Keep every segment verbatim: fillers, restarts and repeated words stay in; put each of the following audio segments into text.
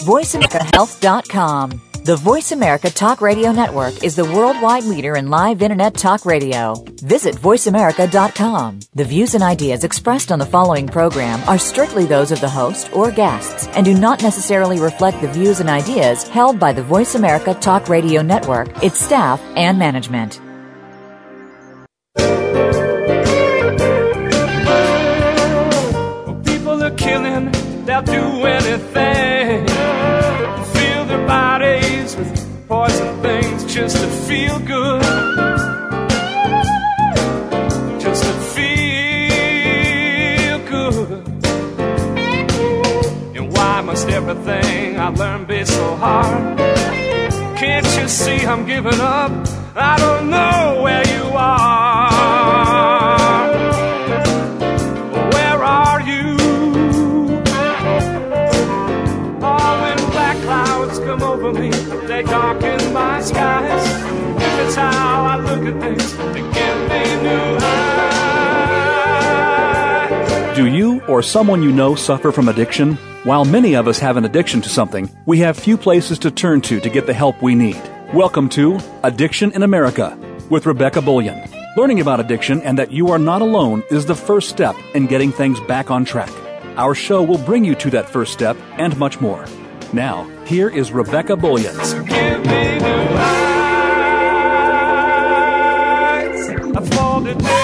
voice america health dot com. The Voice America Talk Radio Network is the worldwide leader in live Internet talk radio. Visit voice america dot com. The views and ideas expressed on the following program are strictly those of the host or guests and do not necessarily reflect the views and ideas held by the Voice America Talk Radio Network, its staff, and management. People are killing, they'll do anything. Fill their bodies with poison things just to feel good. Just to feel good. And why must everything I learn be so hard? Can't you see I'm giving up? I don't know where you are. Where are you? Oh, when black clouds come over me, they darken my skies. If it's how I look at things, they give me new eyes. Do you or someone you know suffer from addiction? While many of us have an addiction to something, we have few places to turn to to get the help we need. Welcome to Addiction in America with Rebecca Bullion. Learning about addiction and that you are not alone is the first step in getting things back on track. Our show will bring you to that first step and much more. Now, here is Rebecca Bullion. So give me new eyes for today.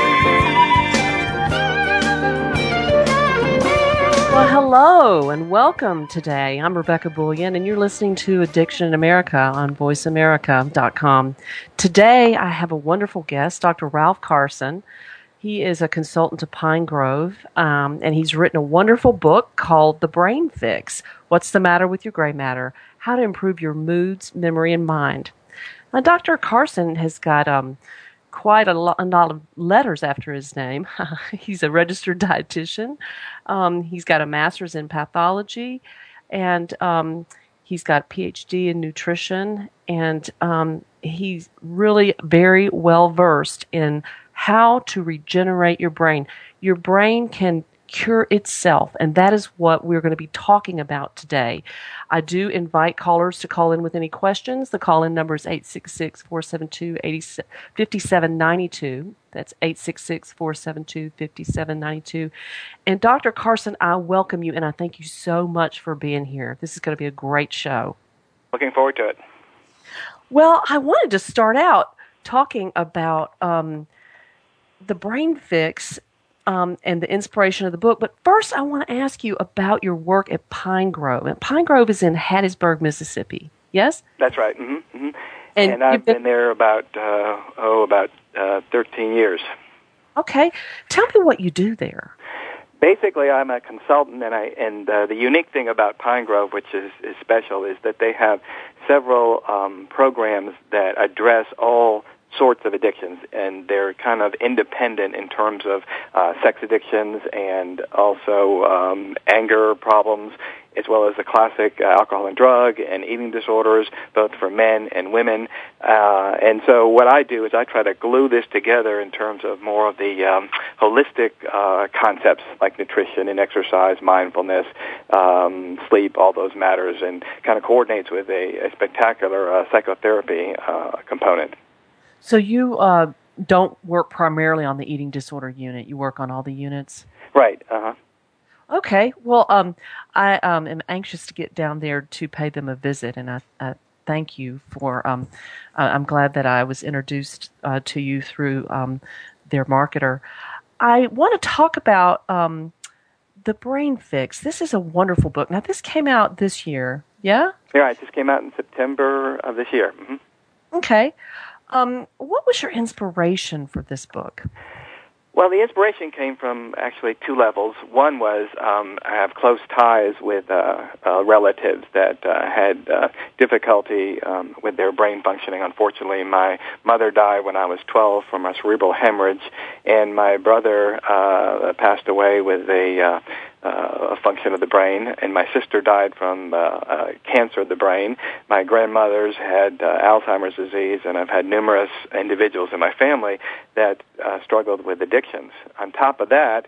Well, hello and welcome today. I'm Rebecca Bullion, and you're listening to Addiction in America on voice america dot com. Today, I have a wonderful guest, Doctor Ralph Carson. He is a consultant to Pine Grove, um, and he's written a wonderful book called The Brain Fix: What's the Matter with Your Gray Matter? How to Improve Your Moods, Memory, and Mind. Now, Doctor Carson has got um, quite a lot, a lot of letters after his name. He's a registered dietitian. Um, he's got a master's in pathology, and um, he's got a P H D in nutrition, and um, he's really very well versed in how to regenerate your brain. Your brain can cure itself, and that is what we're going to be talking about today. I do invite callers to call in with any questions. The call-in number is eight six six, four seven two, five seven nine two. That's eight six six, four seven two, five seven nine two. And Doctor Carson, I welcome you, and I thank you so much for being here. This is going to be a great show. Looking forward to it. Well, I wanted to start out talking about um, the Brain Fix Um, and the inspiration of the book. But first, I want to ask you about your work at Pine Grove. And Pine Grove is in Hattiesburg, Mississippi. Yes? That's right. Mm-hmm. Mm-hmm. And, and I've been, been there about, uh, oh, about uh, thirteen years. Okay. Tell me what you do there. Basically, I'm a consultant, and I and uh, the unique thing about Pine Grove, which is, is special, is that they have several um, programs that address all sorts of addictions, and they're kind of independent in terms of uh, sex addictions and also um, anger problems, as well as the classic uh, alcohol and drug and eating disorders, both for men and women. Uh, and so what I do is I try to glue this together in terms of more of the um, holistic uh, concepts like nutrition and exercise, mindfulness, um, sleep, all those matters, and kind of coordinates with a, a spectacular uh, psychotherapy uh, component. So you uh, don't work primarily on the eating disorder unit. You work on all the units? Right. Uh-huh. Okay. Well, um, I um, am anxious to get down there to pay them a visit, and I, I thank you for um, – I'm glad that I was introduced uh, to you through um, their marketer. I want to talk about um, The Brain Fix. This is a wonderful book. Now, this came out this year, yeah? Yeah, it just came out in September of this year. Mm-hmm. Okay. Um, what was your inspiration for this book? Well, the inspiration came from actually two levels. One was um, I have close ties with uh, uh, relatives that uh, had uh, difficulty um, with their brain functioning. Unfortunately, my mother died when I was twelve from a cerebral hemorrhage, and my brother uh, passed away with a uh, uh, a function of the brain, and my sister died from uh, uh, cancer of the brain. My grandmother's had uh, Alzheimer's disease, and I've had numerous individuals in my family that uh, struggled with addictions. On top of that,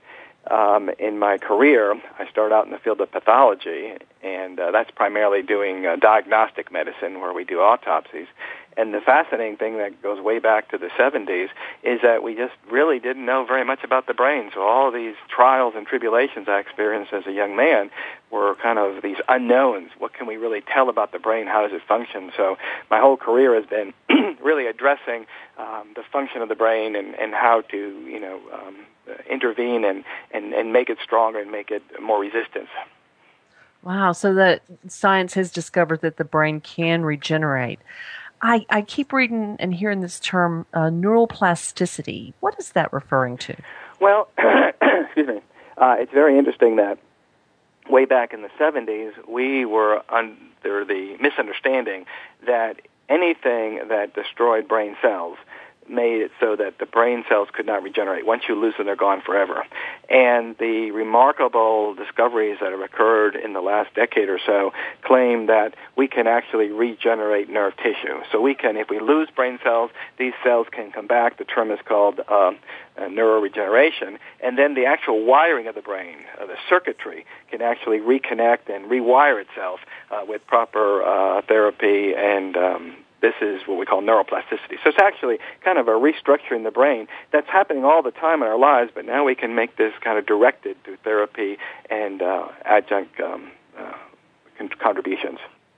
Um, in my career, I started out in the field of pathology, and uh, that's primarily doing uh, diagnostic medicine where we do autopsies. And the fascinating thing that goes way back to the seventies is that we just really didn't know very much about the brain. So all of these trials and tribulations I experienced as a young man were kind of these unknowns. What can we really tell about the brain? How does it function? So my whole career has been really addressing um, the function of the brain and, and how to, you know, um, intervene and, and, and make it stronger and make it more resistant. Wow, so that science has discovered that the brain can regenerate. I, I keep reading and hearing this term, uh, neuroplasticity. What is that referring to? Well, excuse me. Uh, it's very interesting that way back in the seventies, we were under the misunderstanding that anything that destroyed brain cells made it so that the brain cells could not regenerate. Once you lose them, they're gone forever. And the remarkable discoveries that have occurred in the last decade or so claim that we can actually regenerate nerve tissue. So we can, if we lose brain cells, these cells can come back. The term is called uh, uh, neuroregeneration. And then the actual wiring of the brain, uh, the circuitry, can actually reconnect and rewire itself uh, with proper uh, therapy and um, this is what we call neuroplasticity. So it's actually kind of a restructuring the brain that's happening all the time in our lives, but now we can make this kind of directed through therapy and uh, adjunct um, uh, contributions.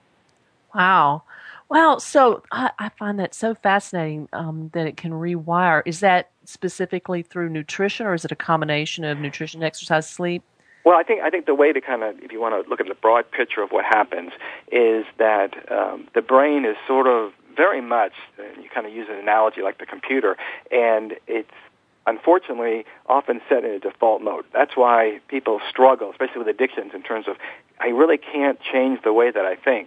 Wow. Well, so I, I find that so fascinating um, that it can rewire. Is that specifically through nutrition, or is it a combination of nutrition, exercise, sleep? Well, I think I think the way to kind of, if you want to look at the broad picture of what happens, is that um, the brain is sort of very much, and you kind of use an analogy like the computer, and it's unfortunately often set in a default mode. That's why people struggle, especially with addictions, in terms of, I really can't change the way that I think.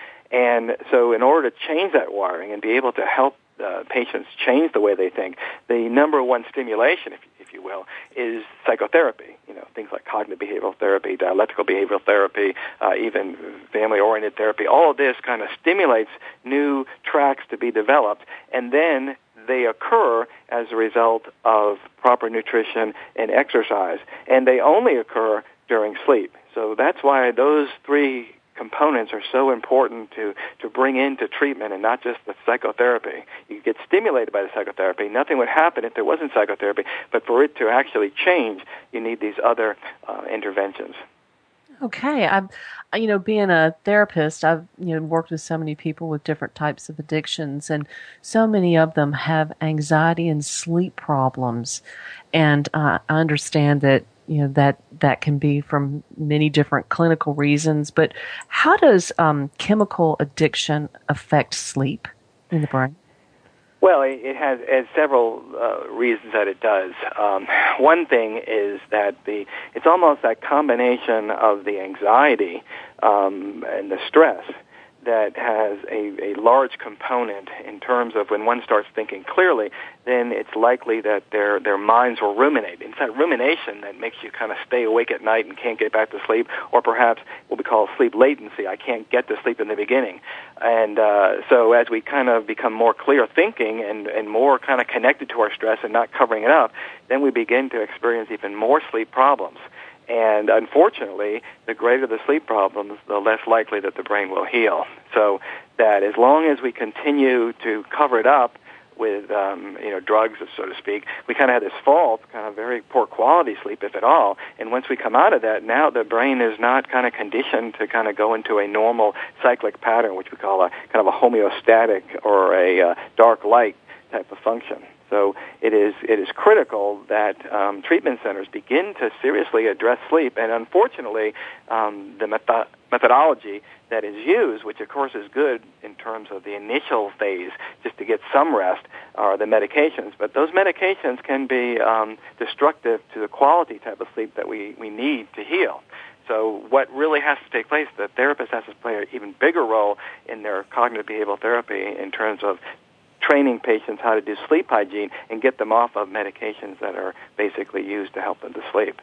And so in order to change that wiring and be able to help Uh, patients change the way they think, the number one stimulation, if, if you will, is psychotherapy. You know, things like cognitive behavioral therapy, dialectical behavioral therapy, uh, even family-oriented therapy. All of this kind of stimulates new tracks to be developed, and then they occur as a result of proper nutrition and exercise, and they only occur during sleep. So that's why those three components are so important to, to bring into treatment and not just the psychotherapy. You get stimulated by the psychotherapy. Nothing would happen if there wasn't psychotherapy, but for it to actually change, you need these other uh, interventions. Okay. I've, you know, being a therapist, I've, you know, worked with so many people with different types of addictions, and so many of them have anxiety and sleep problems. And uh, I understand that you know, that, that can be from many different clinical reasons, but how does um, chemical addiction affect sleep in the brain? Well, it has, it has several uh, reasons that it does. Um, one thing is that the it's almost that combination of the anxiety um, and the stress that has a, a large component in terms of when one starts thinking clearly, then it's likely that their their minds will ruminate. It's that rumination that makes you kind of stay awake at night and can't get back to sleep, or perhaps what we call sleep latency. I can't get to sleep in the beginning. And uh, so as we kind of become more clear thinking and, and more kind of connected to our stress and not covering it up, then we begin to experience even more sleep problems. And unfortunately, the greater the sleep problems, the less likely that the brain will heal. So that as long as we continue to cover it up with, um, you know, drugs, so to speak, we kind of have this false, kind of very poor quality sleep, if at all. And once we come out of that, now the brain is not kind of conditioned to kind of go into a normal cyclic pattern, which we call a kind of a homeostatic or a uh, dark light type of function. So it is it is critical that um, treatment centers begin to seriously address sleep. And unfortunately, um, the method- methodology that is used, which of course is good in terms of the initial phase, just to get some rest, are the medications. But those medications can be um, destructive to the quality type of sleep that we, we need to heal. So what really has to take place, the therapist has to play an even bigger role in their cognitive behavioral therapy in terms of training patients how to do sleep hygiene and get them off of medications that are basically used to help them to sleep.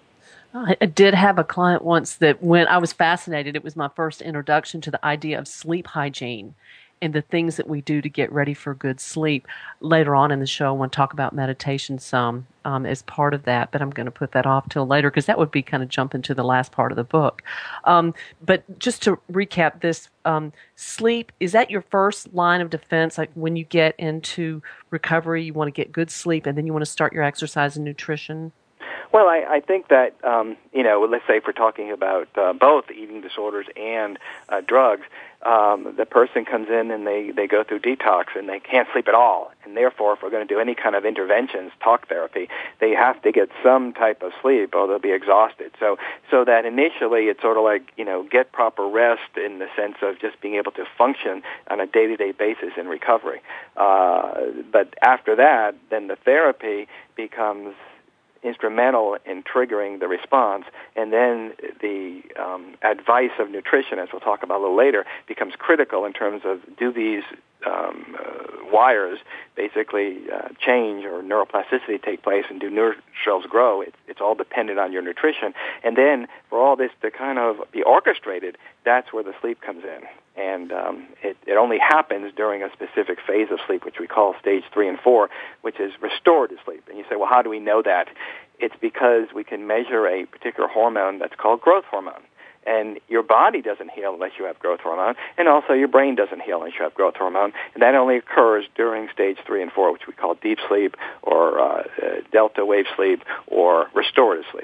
I did have a client once that when I was fascinated, it was my first introduction to the idea of sleep hygiene. and the things that we do to get ready for good sleep. Later on in the show, I want to talk about meditation some um, as part of that, but I'm going to put that off till later because that would be kind of jumping to the last part of the book. Um, but just to recap this, um, sleep, is that your first line of defense? Like when you get into recovery, you want to get good sleep, and then you want to start your exercise and nutrition? Well, I, I think that, um, you know, let's say if we're talking about uh, both eating disorders and uh, drugs, um, the person comes in and they, they go through detox and they can't sleep at all. And therefore, if we're going to do any kind of interventions, talk therapy, they have to get some type of sleep or they'll be exhausted. So so that initially it's sort of like, you know, get proper rest in the sense of just being able to function on a day-to-day basis in recovery. Uh, but after that, then the therapy becomes instrumental in triggering the response, and then the um, advice of nutrition, as we'll talk about a little later, becomes critical in terms of do these um, uh, wires basically uh, change or neuroplasticity take place and do nerve cells grow. It's, it's all dependent on your nutrition. And then for all this to kind of be orchestrated, that's where the sleep comes in. And um, it, it only happens during a specific phase of sleep, which we call stage three and four, which is restorative sleep. And you say, well, how do we know that? It's because we can measure a particular hormone that's called growth hormone. And your body doesn't heal unless you have growth hormone, and also your brain doesn't heal unless you have growth hormone. And that only occurs during stage three and four, which we call deep sleep or uh, uh, delta wave sleep or restorative sleep.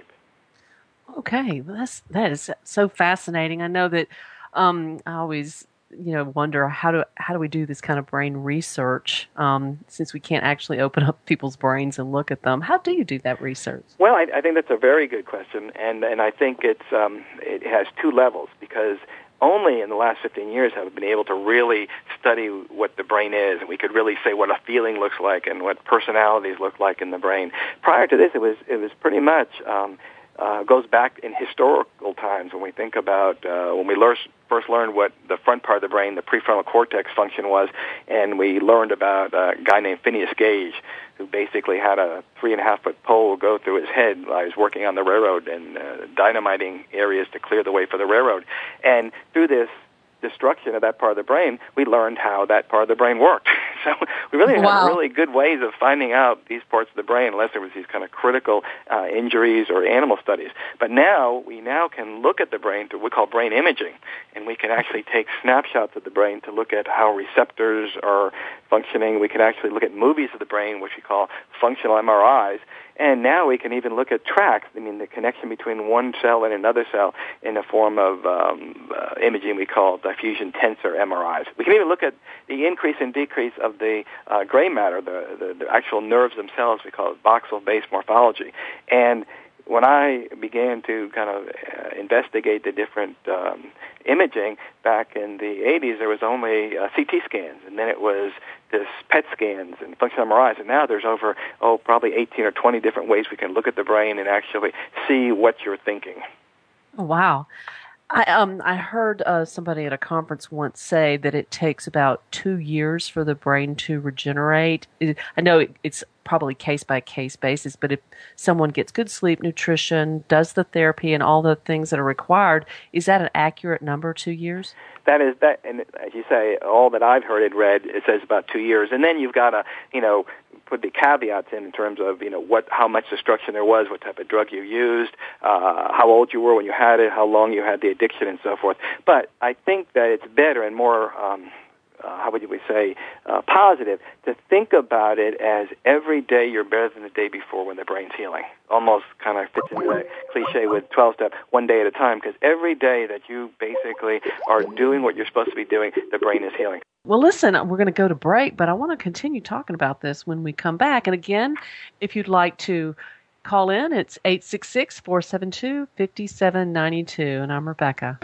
Okay, well, that's, that is so fascinating. I know that um, I always, you know, wonder how do how do we do this kind of brain research um, since we can't actually open up people's brains and look at them. How do you do that research? Well, I, I think that's a very good question, and and I think it's um, it has two levels because only in the last fifteen years have we been able to really study what the brain is, and we could really say what a feeling looks like and what personalities look like in the brain. Prior to this, it was it was pretty much. Um, Uh, goes back in historical times when we think about uh, when we learn, first learned what the front part of the brain, the prefrontal cortex function was, and we learned about a guy named Phineas Gage, who basically had a three and a half foot pole go through his head while he was working on the railroad and uh, dynamiting areas to clear the way for the railroad. And through this destruction of that part of the brain, we learned how that part of the brain worked. So we really wow. have really good ways of finding out these parts of the brain, unless there was these kind of critical uh, injuries or animal studies. But now we now can look at the brain through what we call brain imaging, and we can actually take snapshots of the brain to look at how receptors are functioning. We can actually look at movies of the brain, which we call functional M R Is. And now we can even look at tracks, I mean, the connection between one cell and another cell in the form of um, uh, imaging we call diffusion tensor M R Is. We can even look at the increase and decrease of the uh, gray matter, the, the, the actual nerves themselves. We call it voxel-based morphology. And when I began to kind of uh, investigate the different um, imaging back in the eighties, there was only uh, C T scans, and then it was this P E T scans and functional M R Is, and now there's over, oh, probably eighteen or twenty different ways we can look at the brain and actually see what you're thinking. Oh, wow. I um I heard uh, somebody at a conference once say that it takes about two years for the brain to regenerate. It, I know it, it's probably case by case basis, but if someone gets good sleep, nutrition, does the therapy, and all the things that are required, is that an accurate number? Two years? That is that, and as you say, all that I've heard and read, it says about two years, and then you've got to, you know, put the caveats in in terms of, you know, what, how much destruction there was, what type of drug you used, uh, how old you were when you had it, how long you had the addiction, and so forth. But I think that it's better and more, um, uh, how would we say, uh, positive to think about it as every day you're better than the day before when the brain's healing. Almost kind of fits into that cliche with twelve-step, one day at a time, because every day that you basically are doing what you're supposed to be doing, the brain is healing. Well, listen, we're going to go to break, but I want to continue talking about this when we come back. And again, if you'd like to call in, it's eight six six, four seven two, five seven nine two, and I'm Rebecca.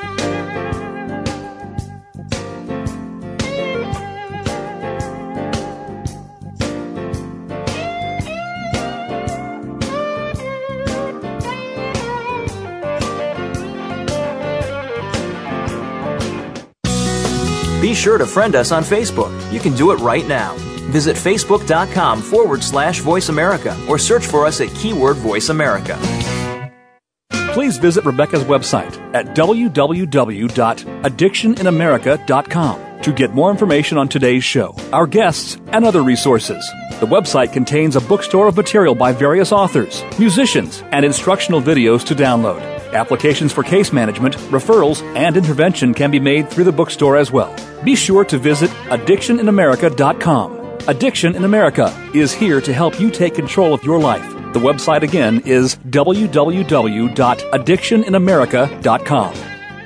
Be sure to friend us on Facebook. You can do it right now. Visit facebook.com forward slash Voice America or search for us at keyword Voice America. Please visit Rebecca's website at w w w dot addiction in america dot com to get more information on today's show, our guests, and other resources. The website contains a bookstore of material by various authors, musicians, and instructional videos to download. Applications for case management, referrals, and intervention can be made through the bookstore as well. Be sure to visit addiction in america dot com. Addiction in America is here to help you take control of your life. The website again is w w w dot addiction in america dot com.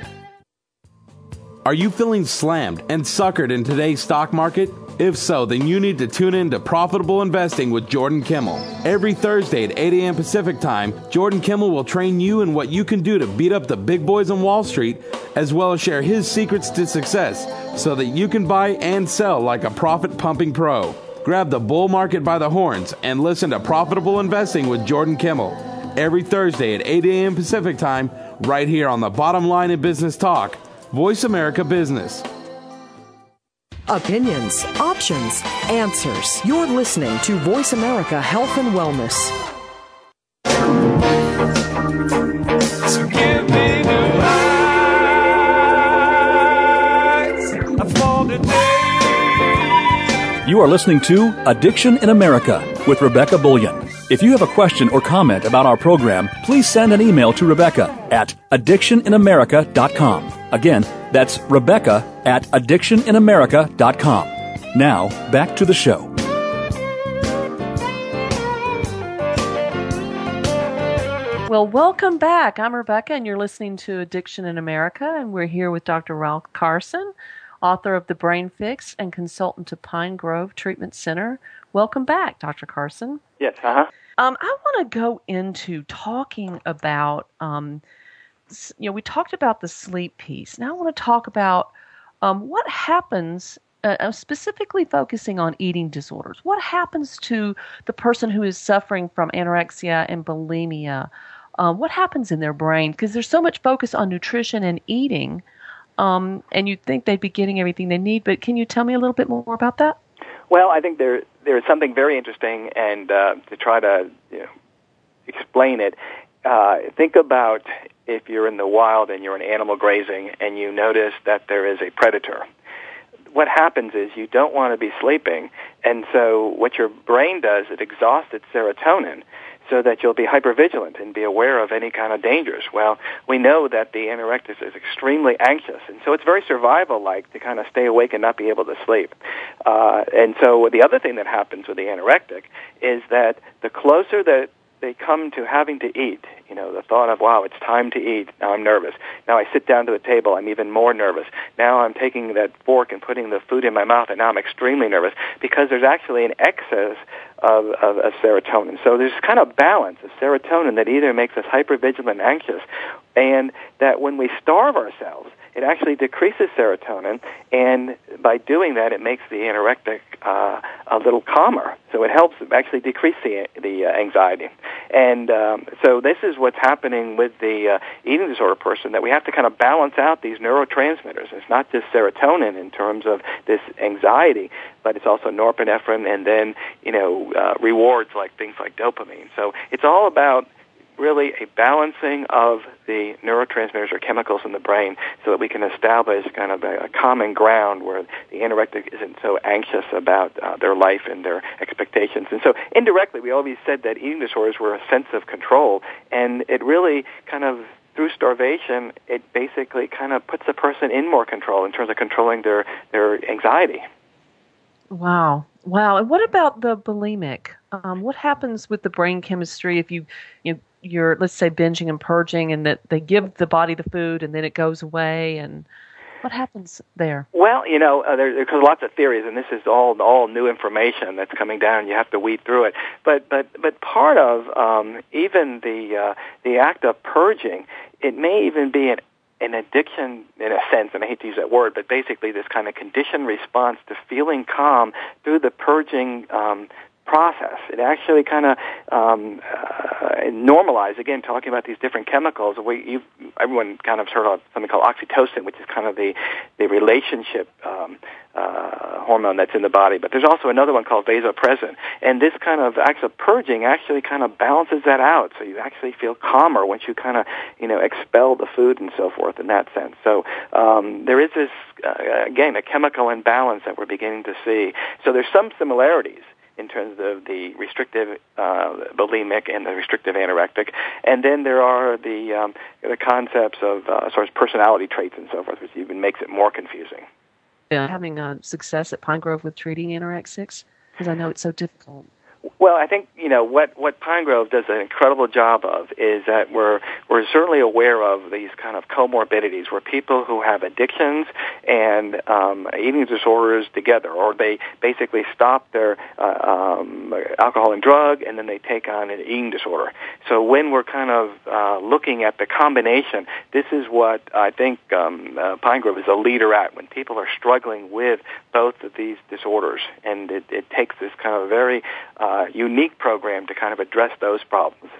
Are you feeling slammed and suckered in today's stock market? If so, then you need to tune in to Profitable Investing with Jordan Kimmel. Every Thursday at eight a.m. Pacific Time, Jordan Kimmel will train you in what you can do to beat up the big boys on Wall Street, as well as share his secrets to success so that you can buy and sell like a profit-pumping pro. Grab the bull market by the horns and listen to Profitable Investing with Jordan Kimmel every Thursday at eight a.m. Pacific Time, right here on the Bottom Line in Business Talk, Voice America Business. Opinions, options, answers. You're listening to Voice America Health and Wellness. So give me new eyes for the day. You are listening to Addiction in America with Rebecca Bullion. If you have a question or comment about our program, please send an email to Rebecca at addiction in america dot com. Again, that's Rebecca at addiction in america dot com. Now, back to the show. Well, welcome back. I'm Rebecca, and you're listening to Addiction in America, and we're here with Doctor Ralph Carson, author of The Brain Fix and consultant to Pine Grove Treatment Center. Welcome back, Doctor Carson. Yes, uh-huh. Um, I want to go into talking about, um, you know, we talked about the sleep piece. Now I want to talk about um, what happens, uh, specifically focusing on eating disorders. What happens to the person who is suffering from anorexia and bulimia? Um, what happens in their brain? Because there's so much focus on nutrition and eating, um, and you'd think they'd be getting everything they need, but can you tell me a little bit more about that? Well, I think there there is something very interesting, and uh, to try to you know, explain it, uh, think about if you're in the wild and you're in animal grazing and you notice that there is a predator. What happens is you don't want to be sleeping, and so what your brain does, it exhausts its serotonin so that you'll be hypervigilant and be aware of any kind of dangers. Well, we know that the anorectic is extremely anxious, and so it's very survival-like to kind of stay awake and not be able to sleep. Uh, and so the other thing that happens with the anorectic is that the closer that they come to having to eat, you know, the thought of, wow, it's time to eat, now I'm nervous. Now I sit down to the table, I'm even more nervous. Now I'm taking that fork and putting the food in my mouth, and now I'm extremely nervous because there's actually an excess of, of, of serotonin. So there's kind of balance of serotonin that either makes us hypervigilant and anxious, and that when we starve ourselves, it actually decreases serotonin, and by doing that, it makes the anorectic uh, a little calmer. So it helps actually decrease the, the uh, anxiety. And um, so this is what's happening with the uh, eating disorder person, that we have to kind of balance out these neurotransmitters. It's not just serotonin in terms of this anxiety, but it's also norepinephrine and then, you know, uh, rewards like things like dopamine. So it's all about really a balancing of the neurotransmitters or chemicals in the brain so that we can establish kind of a, a common ground where the anorectic isn't so anxious about uh, their life and their expectations. And so indirectly, we always said that eating disorders were a sense of control, and it really kind of through starvation, it basically kind of puts the person in more control in terms of controlling their, their anxiety. Wow. Wow. And what about the bulimic? Um, what happens with the brain chemistry if you, you know, you're, let's say, binging and purging, and that they give the body the food and then it goes away, and what happens there? Well, you know, uh, there, there's lots of theories, and this is all all new information that's coming down. You have to weed through it. But but but part of um, even the uh, the act of purging, it may even be an an addiction in a sense, and I hate to use that word, but basically this kind of conditioned response to feeling calm through the purging um, process. It actually kind of um, uh, normalized, again, talking about these different chemicals. We, you've, everyone kind of heard of something called oxytocin, which is kind of the, the relationship um, uh, hormone that's in the body. But there's also another one called vasopressin, and this kind of acts of purging actually kind of balances that out, so you actually feel calmer once you kind of, you know, expel the food and so forth in that sense. So um, there is this, uh, again, a chemical imbalance that we're beginning to see. So there's some similarities in terms of the restrictive uh, bulimic and the restrictive anorectic. And then there are the um, the concepts of uh, sort of personality traits and so forth, which even makes it more confusing. Yeah, having uh, success at Pine Grove with treating anorexics? Because I know it's so difficult. Well, I think, you know, what, what Pine Grove does an incredible job of is that we're we're certainly aware of these kind of comorbidities where people who have addictions and um, eating disorders together, or they basically stop their uh, um, alcohol and drug and then they take on an eating disorder. So when we're kind of uh, looking at the combination, this is what I think um, uh, Pine Grove is a leader at, when people are struggling with both of these disorders. And it, it takes this kind of very uh, unique program to kind of address those problems.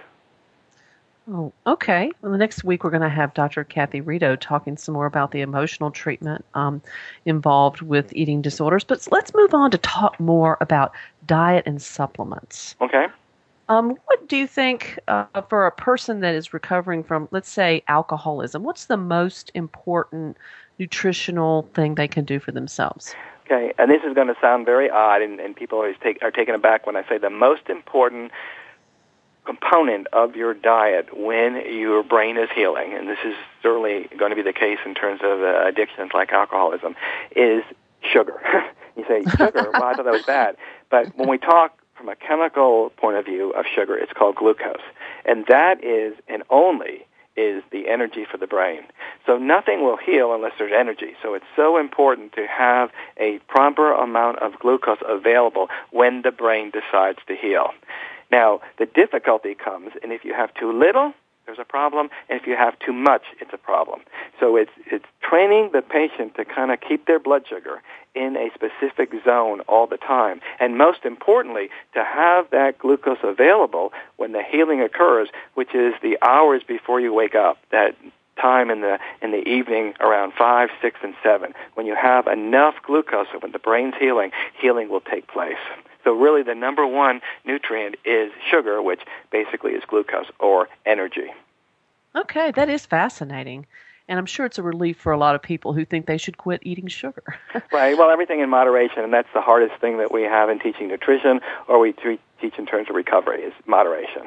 Oh, okay. Well, the next week we're going to have Doctor Kathy Rito talking some more about the emotional treatment um, involved with eating disorders. But let's move on to talk more about diet and supplements. Okay. Um, what do you think uh, for a person that is recovering from, let's say, alcoholism, what's the most important nutritional thing they can do for themselves? Okay, and this is going to sound very odd, and, and people always take, are taken aback when I say the most important component of your diet when your brain is healing, and this is certainly going to be the case in terms of uh, addictions like alcoholism, is sugar. You say, sugar? Well, I thought that was bad. But when we talk from a chemical point of view of sugar, it's called glucose. And that is, and only, is the energy for the brain. So nothing will heal unless there's energy. So it's so important to have a proper amount of glucose available when the brain decides to heal. Now, the difficulty comes, and if you have too little, there's a problem, and if you have too much, it's a problem. So it's it's training the patient to kind of keep their blood sugar in a specific zone all the time, and most importantly, to have that glucose available when the healing occurs, which is the hours before you wake up, that time in the in the evening around five, six, and seven. When you have enough glucose, so when the brain's healing, healing will take place. So really the number one nutrient is sugar, which basically is glucose or energy. Okay, that is fascinating. And I'm sure it's a relief for a lot of people who think they should quit eating sugar. Right. Well, everything in moderation, and that's the hardest thing that we have in teaching nutrition, or we t- teach in terms of recovery, is moderation.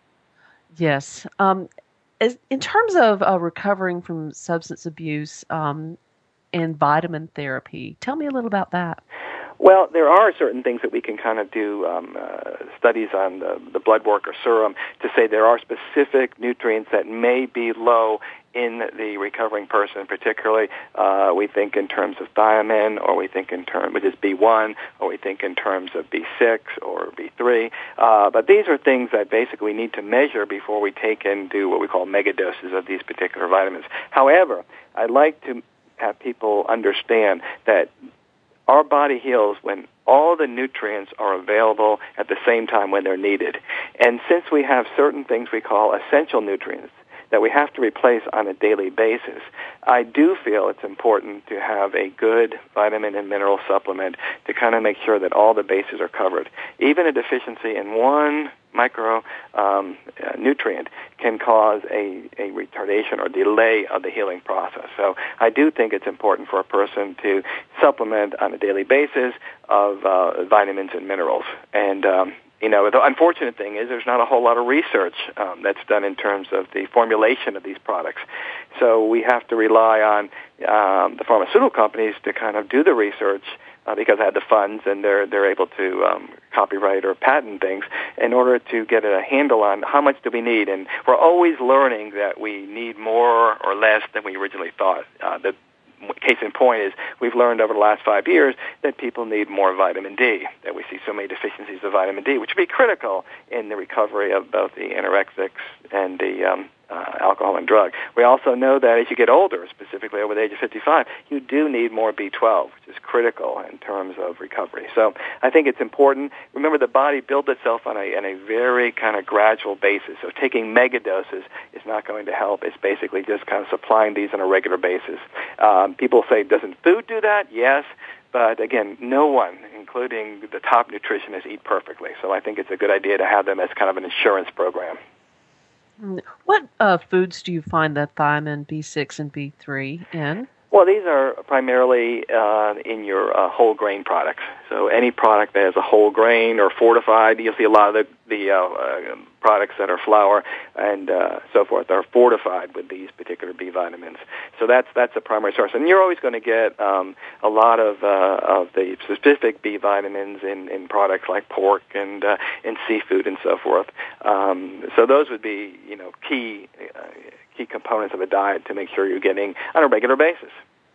Yes. Um, as, in terms of uh, recovering from substance abuse um, and vitamin therapy, tell me a little about that. Well, there are certain things that we can kind of do um, uh, studies on the, the blood work or serum to say there are specific nutrients that may be low in the recovering person. Particularly, uh, we think in terms of thiamine, or we think in terms, which is B one, or we think in terms of B six or B three. Uh, but these are things that basically we need to measure before we take and do what we call megadoses of these particular vitamins. However, I'd like to have people understand that our body heals when all the nutrients are available at the same time when they're needed. And since we have certain things we call essential nutrients that we have to replace on a daily basis, I do feel it's important to have a good vitamin and mineral supplement to kind of make sure that all the bases are covered. Even a deficiency in one micro um, uh, nutrient can cause a, a retardation or delay of the healing process. So I do think it's important for a person to supplement on a daily basis of uh, vitamins and minerals. And um, You know, the unfortunate thing is there's not a whole lot of research um, that's done in terms of the formulation of these products. So we have to rely on um, the pharmaceutical companies to kind of do the research uh, because they have the funds and they're they're able to um, copyright or patent things in order to get a handle on how much do we need. And we're always learning that we need more or less than we originally thought. Uh, the Case in point is we've learned over the last five years that people need more vitamin D, that we see so many deficiencies of vitamin D, which would be critical in the recovery of both the anorexics and the um, uh, alcohol and drug. We also know that as you get older, specifically over the age of fifty-five, you do need more B twelve, which is critical in terms of recovery. So I think it's important. Remember, the body builds itself on a, on a very kind of gradual basis. So taking mega doses is not going to help. It's basically just kind of supplying these on a regular basis. Um, people say, doesn't food do that? Yes. but again, no one, including the top nutritionists, eat perfectly. So I think it's a good idea to have them as kind of an insurance program. What uh, foods do you find that thiamine, B six, and B three in? Well, these are primarily uh, in your uh, whole grain products. So any product that has a whole grain or fortified, you'll see a lot of the, the uh, uh, products that are flour and uh, so forth are fortified with these particular B vitamins. So that's that's the primary source. And you're always going to get um, a lot of uh, of the specific B vitamins in, in products like pork and uh, and seafood and so forth. Um, so those would be, you know, key uh, key components of a diet to make sure you're getting on a regular basis.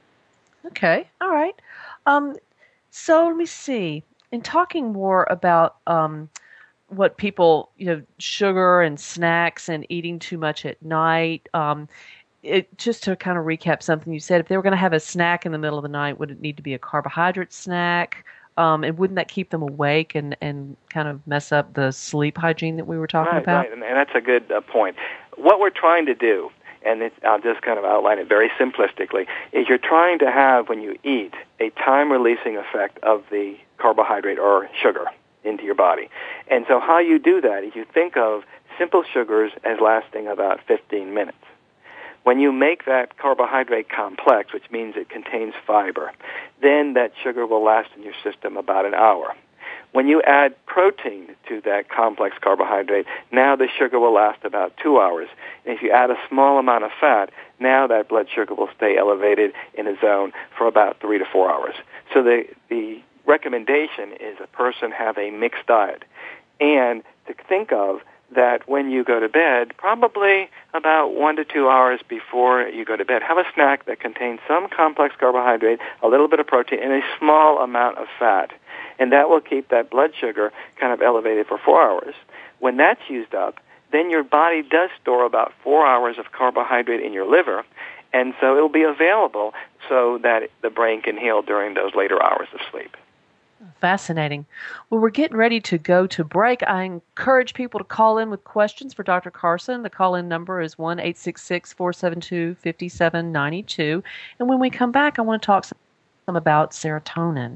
Okay, all right. Um, so let me see. In talking more about um, what people, you know, sugar and snacks and eating too much at night, um, it, just to kind of recap something you said, if they were going to have a snack in the middle of the night, would it need to be a carbohydrate snack? Um, and wouldn't that keep them awake and, and kind of mess up the sleep hygiene that we were talking right, about? Right, and that's a good uh, point. What we're trying to do, and it's, I'll just kind of outline it very simplistically, is you're trying to have, when you eat, a time-releasing effect of the carbohydrate or sugar into your body. And so how you do that is you think of simple sugars as lasting about fifteen minutes. When you make that carbohydrate complex, which means it contains fiber, then that sugar will last in your system about an hour. When you add protein to that complex carbohydrate, now the sugar will last about two hours. And if you add a small amount of fat, now that blood sugar will stay elevated in a zone for about three to four hours. So the, the recommendation is a person have a mixed diet. And to think of that when you go to bed, probably about one to two hours before you go to bed, have a snack that contains some complex carbohydrate, a little bit of protein, and a small amount of fat. And that will keep that blood sugar kind of elevated for four hours. When that's used up, then your body does store about four hours of carbohydrate in your liver, and so it will be available so that the brain can heal during those later hours of sleep. Fascinating. Well, we're getting ready to go to break. I encourage people to call in with questions for Doctor Carson. The call-in number is one eight six six, four seven two, five seven nine two. And when we come back, I want to talk some about serotonin.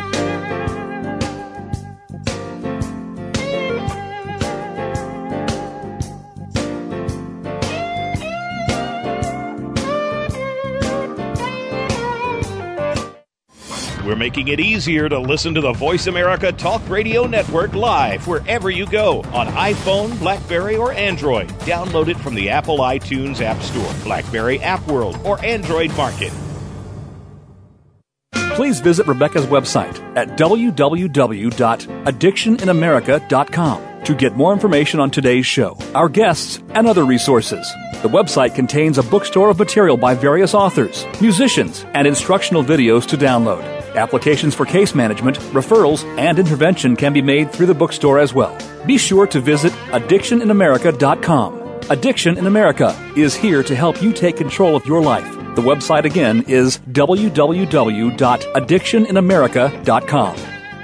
We're making it easier to listen to the Voice America Talk Radio Network live wherever you go on iPhone, BlackBerry, or Android. Download it from the Apple iTunes App Store, BlackBerry App World, or Android Market. Please visit Rebecca's website at w w w dot addiction in america dot com to get more information on today's show, our guests, and other resources. The website contains a bookstore of material by various authors, musicians, and instructional videos to download. Applications for case management, referrals, and intervention can be made through the bookstore as well. Be sure to visit addiction in america dot com. Addiction in America is here to help you take control of your life. The website again is w w w dot addiction in america dot com.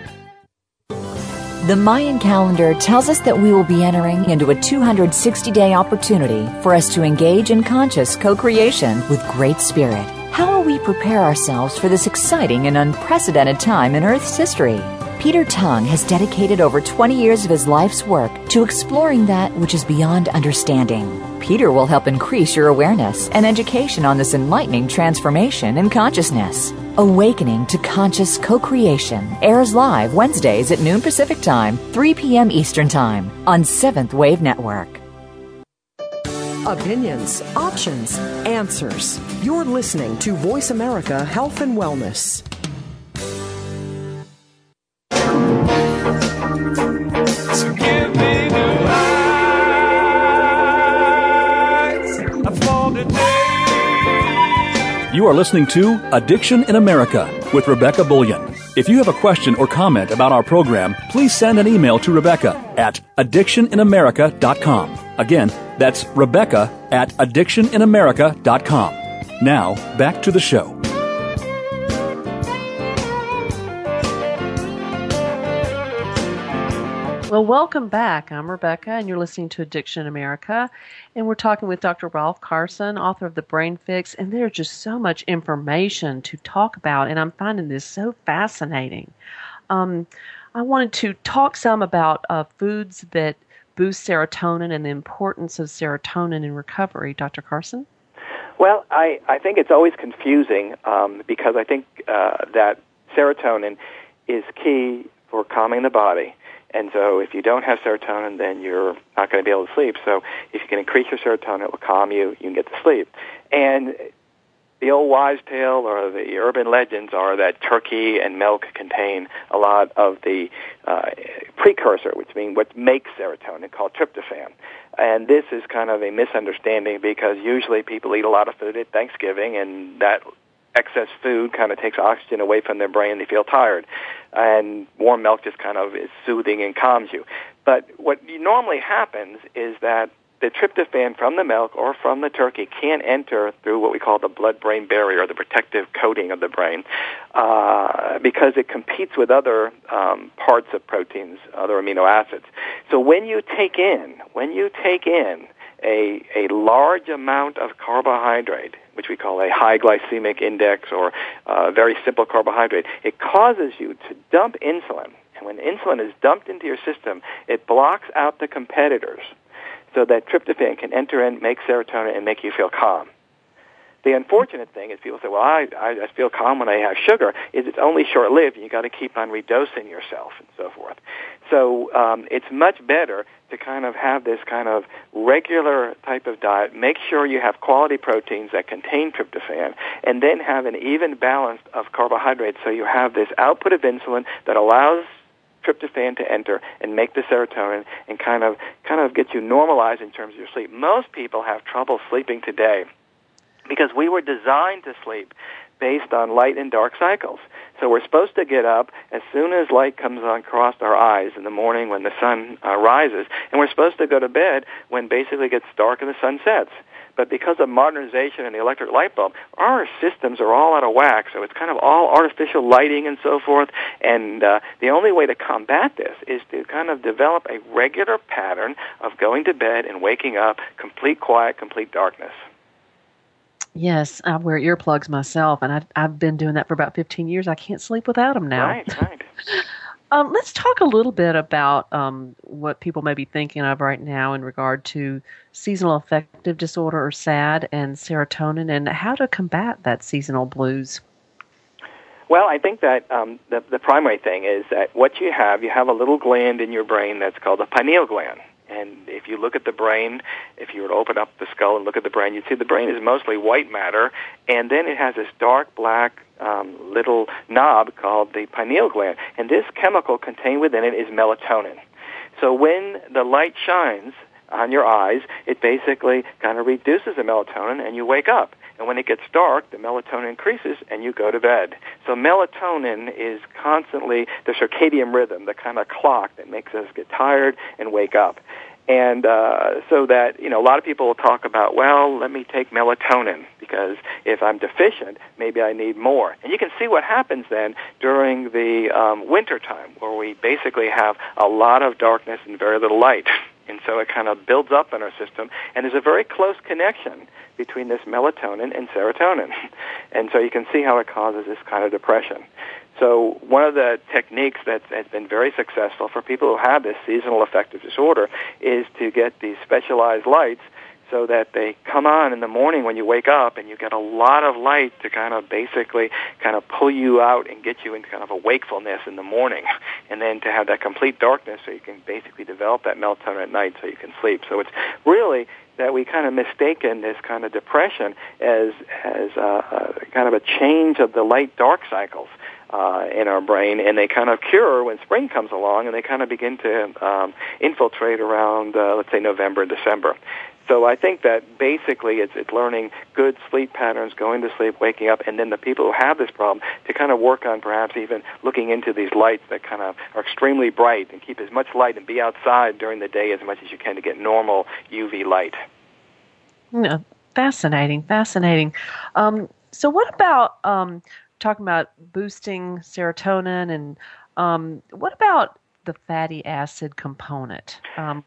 The Mayan calendar tells us that we will be entering into a two hundred sixty day opportunity for us to engage in conscious co-creation with Great Spirit. How will we prepare ourselves for this exciting and unprecedented time in Earth's history? Peter Tung has dedicated over twenty years of his life's work to exploring that which is beyond understanding. Peter will help increase your awareness and education on this enlightening transformation in consciousness. Awakening to Conscious Co-Creation airs live Wednesdays at noon Pacific Time, three p.m. Eastern Time on Seventh Wave Network. Opinions, options, answers. You're listening to Voice America Health and Wellness. So give me new eyes for today. You are listening to Addiction in America with Rebecca Bullion. If you have a question or comment about our program, please send an email to Rebecca at addiction in america dot com. Again, that's Rebecca at addiction in america dot com. Now, back to the show. Well, welcome back. I'm Rebecca, and you're listening to Addiction in America. And we're talking with Doctor Ralph Carson, author of The Brain Fix. And there's just so much information to talk about, and I'm finding this so fascinating. Um, I wanted to talk some about uh, foods that boost serotonin and the importance of serotonin in recovery. Doctor Carson? Well, I, I think it's always confusing um, because I think uh, that serotonin is key for calming the body. And so if you don't have serotonin, then you're not going to be able to sleep. So if you can increase your serotonin, it will calm you. You can get to sleep. And the old wives' tale or the urban legends are that turkey and milk contain a lot of the uh, precursor, which means what makes serotonin, called tryptophan. And this is kind of a misunderstanding because usually people eat a lot of food at Thanksgiving, and that excess food kind of takes oxygen away from their brain. They feel tired. And warm milk just kind of is soothing and calms you. But what normally happens is that the tryptophan from the milk or from the turkey can't enter through what we call the blood-brain barrier, the protective coating of the brain, uh, because it competes with other um, parts of proteins, other amino acids. So when you take in, when you take in a, a large amount of carbohydrate, which we call a high glycemic index or a very simple carbohydrate, it causes you to dump insulin. And when insulin is dumped into your system, it blocks out the competitors so that tryptophan can enter in, make serotonin, and make you feel calm. The unfortunate thing is people say, well, I, I feel calm when I have sugar, is it's only short-lived, and you've got to keep on redosing yourself and so forth. So um, it's much better to kind of have this kind of regular type of diet. Make sure you have quality proteins that contain tryptophan, and then have an even balance of carbohydrates so you have this output of insulin that allows tryptophan to enter and make the serotonin and kind of kind of get you normalized in terms of your sleep. Most people have trouble sleeping today because we were designed to sleep based on light and dark cycles. So we're supposed to get up as soon as light comes across our eyes in the morning when the sun uh, rises, and we're supposed to go to bed when basically it gets dark and the sun sets. But because of modernization and the electric light bulb, our systems are all out of whack, so it's kind of all artificial lighting and so forth. And uh, the only way to combat this is to kind of develop a regular pattern of going to bed and waking up, complete quiet, complete darkness. Yes, I wear earplugs myself, and I, I've been doing that for about fifteen years. I can't sleep without them now. Right, right. Um, let's talk a little bit about um, what people may be thinking of right now in regard to seasonal affective disorder, or SAD, and serotonin, and how to combat that seasonal blues. Well, I think that um, the, the primary thing is that what you have, you have a little gland in your brain that's called the pineal gland. And if you look at the brain, if you were to open up the skull and look at the brain, you'd see the brain is mostly white matter, and then it has this dark black um, little knob called the pineal gland. And this chemical contained within it is melatonin. So when the light shines on your eyes, it basically kind of reduces the melatonin, and you wake up. And when it gets dark, the melatonin increases, and you go to bed. So melatonin is constantly the circadian rhythm, the kind of clock that makes us get tired and wake up. And uh, so that, you know, a lot of people will talk about, well, let me take melatonin, because if I'm deficient, maybe I need more. And you can see what happens then during the um, winter time, where we basically have a lot of darkness and very little light. And so it kind of builds up in our system, and there's a very close connection between this melatonin and serotonin. And so you can see how it causes this kind of depression. So one of the techniques that has been very successful for people who have this seasonal affective disorder is to get these specialized lights so that they come on in the morning when you wake up, and you get a lot of light to kind of basically kind of pull you out and get you into kind of a wakefulness in the morning, and then to have that complete darkness so you can basically develop that melatonin at night so you can sleep. So it's really that we kind of mistaken this kind of depression as as uh, kind of a change of the light-dark cycles uh, in our brain, and they kind of cure when spring comes along, and they kind of begin to um, infiltrate around, uh, let's say, November, December. So I think that basically it's, it's learning good sleep patterns, going to sleep, waking up, and then the people who have this problem to kind of work on perhaps even looking into these lights that kind of are extremely bright, and keep as much light and be outside during the day as much as you can to get normal U V light. Yeah, fascinating, fascinating. Um, so what about um, talking about boosting serotonin, and um, what about the fatty acid component um,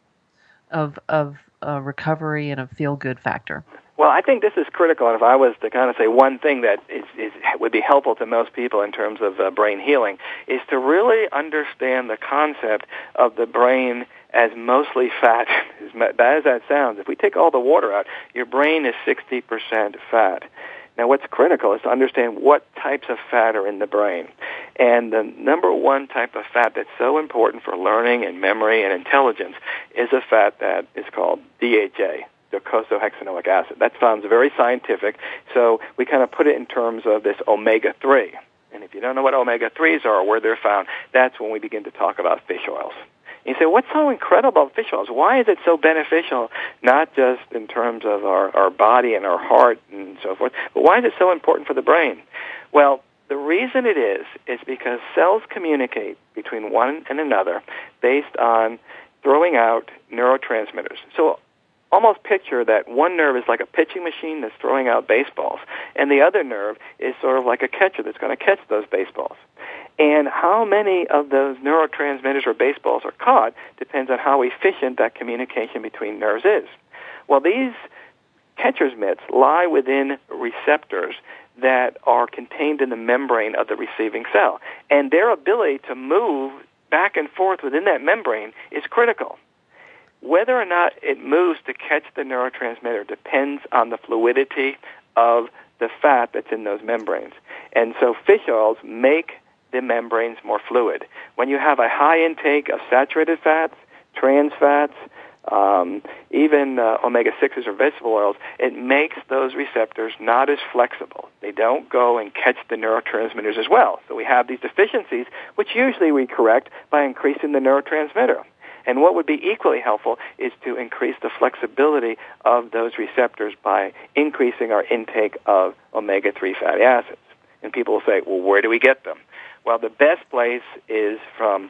of of uh, recovery and a feel-good factor? Well, I think this is critical, and if I was to kind of say one thing that is, is would be helpful to most people in terms of uh, brain healing, is to really understand the concept of the brain as mostly fat. As bad as that sounds, if we take all the water out, your brain is sixty percent fat. Now, what's critical is to understand what types of fat are in the brain. And the number one type of fat that's so important for learning and memory and intelligence is a fat that is called D H A. Docosahexaenoic acid. That sounds very scientific, so we kind of put it in terms of this omega three. And if you don't know what omega threes are or where they're found, that's when we begin to talk about fish oils. And you say, what's so incredible about fish oils? Why is it so beneficial, not just in terms of our, our body and our heart and so forth, but why is it so important for the brain? Well, the reason it is is because cells communicate between one and another based on throwing out neurotransmitters. So almost picture that one nerve is like a pitching machine that's throwing out baseballs, and the other nerve is sort of like a catcher that's going to catch those baseballs. And how many of those neurotransmitters or baseballs are caught depends on how efficient that communication between nerves is. Well, these catcher's mitts lie within receptors that are contained in the membrane of the receiving cell, and their ability to move back and forth within that membrane is critical. Whether or not it moves to catch the neurotransmitter depends on the fluidity of the fat that's in those membranes. And so fish oils make the membranes more fluid. When you have a high intake of saturated fats, trans fats, um, even uh, omega sixes or vegetable oils, it makes those receptors not as flexible. They don't go and catch the neurotransmitters as well. So we have these deficiencies, which usually we correct by increasing the neurotransmitter. And what would be equally helpful is to increase the flexibility of those receptors by increasing our intake of omega three fatty acids. And people will say, well, where do we get them? Well, the best place is from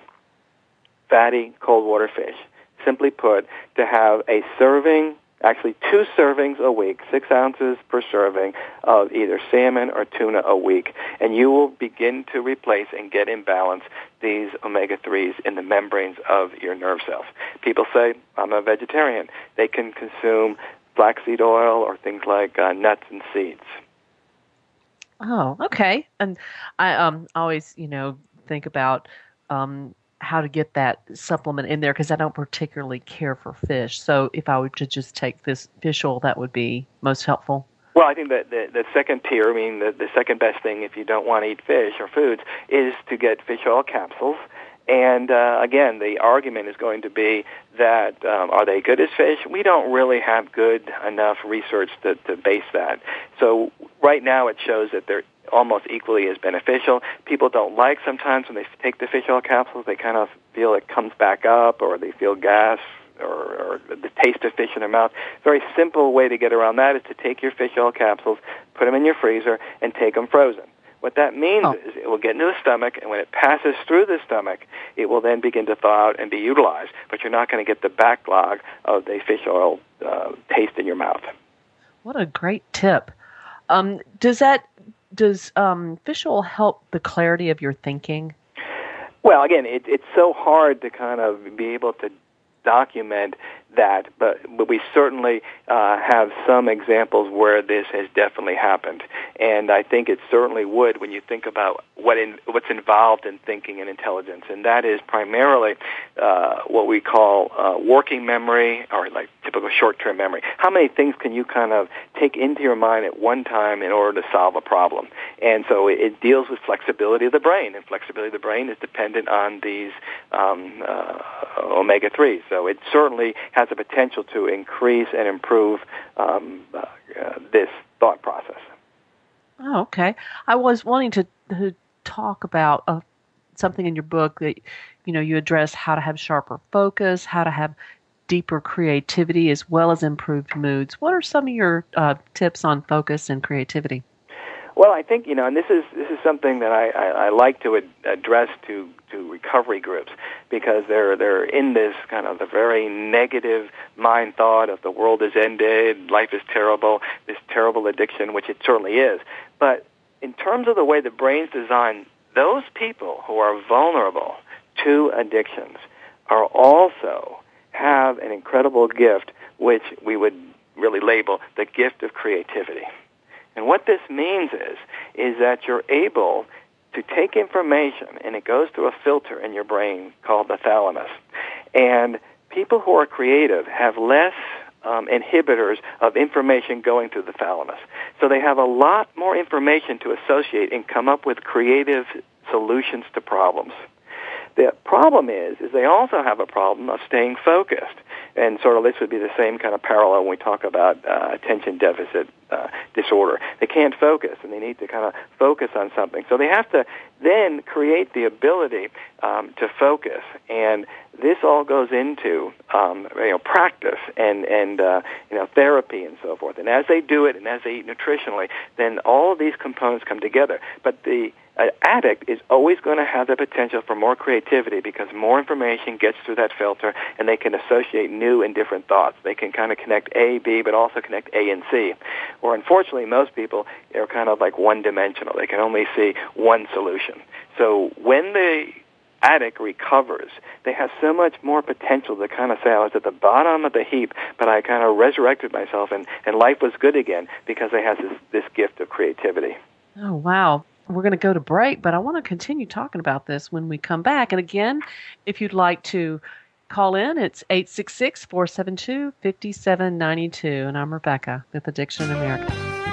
fatty cold water fish. Simply put, to have a serving, actually two servings a week, six ounces per serving of either salmon or tuna a week, and you will begin to replace and get in balance these omega threes in the membranes of your nerve cells. People say, I'm a vegetarian. They can consume flaxseed oil or things like uh, nuts and seeds. Oh, okay. And I um always, you know, think about um how to get that supplement in there because I don't particularly care for fish. So if I were to just take this fish oil, that would be most helpful. Well, I think that the, the second tier, I mean, the, the second best thing if you don't want to eat fish or foods is to get fish oil capsules. And, uh, again, the argument is going to be that um, are they good as fish? We don't really have good enough research to, to base that. So right now it shows that they're almost equally as beneficial. People don't like sometimes when they take the fish oil capsules, they kind of feel it comes back up or they feel gas or, or the taste of fish in their mouth. A very simple way to get around that is to take your fish oil capsules, put them in your freezer, and take them frozen. What that means oh. is it will get into the stomach, and when it passes through the stomach, it will then begin to thaw out and be utilized. But you're not going to get the backlog of the fish oil uh, taste in your mouth. What a great tip. Um, does that does um, fish oil help the clarity of your thinking? Well, again, it, it's so hard to kind of be able to document that, but, but we certainly uh, have some examples where this has definitely happened. And I think it certainly would when you think about what in, what's involved in thinking and intelligence, and that is primarily uh, what we call uh, working memory, or like typical short-term memory. How many things can you kind of take into your mind at one time in order to solve a problem? And so it, it deals with flexibility of the brain, and flexibility of the brain is dependent on these um, uh, omega threes. So it certainly has the potential to increase and improve um, uh, uh, this thought process. Oh, okay. I was wanting to, to talk about uh, something in your book that, you know, you address how to have sharper focus, how to have deeper creativity, as well as improved moods. What are some of your uh, tips on focus and creativity? Well, I think, you know, and this is this is something that I, I, I like to ad- address to, to recovery groups, because they're they're in this kind of the very negative mind thought of the world is ended, life is terrible, this terrible addiction, which it certainly is. But in terms of the way the brain's designed, those people who are vulnerable two addictions are also have an incredible gift, which we would really label the gift of creativity. And what this means is, is that you're able to take information, and it goes through a filter in your brain called the thalamus. And people who are creative have less um, inhibitors of information going through the thalamus. So they have a lot more information to associate and come up with creative solutions to problems. The problem is, is they also have a problem of staying focused. And sort of this would be the same kind of parallel when we talk about uh, attention deficit uh, disorder. They can't focus, and they need to kind of focus on something. So they have to then create the ability um, to focus. And this all goes into um, you know practice and and uh, you know therapy and so forth. And as they do it, and as they eat nutritionally, then all of these components come together. But the An addict is always going to have the potential for more creativity because more information gets through that filter, and they can associate new and different thoughts. They can kind of connect A, B, but also connect A and C. Or unfortunately, most people are kind of like one-dimensional. They can only see one solution. So when the addict recovers, they have so much more potential to kind of say, I was at the bottom of the heap, but I kind of resurrected myself, and, and life was good again because they have this, this gift of creativity. Oh, wow. We're going to go to break, but I want to continue talking about this when we come back. And again, if you'd like to call in, it's eight six six, four seven two, five seven nine two. And I'm Rebecca with Addiction in America.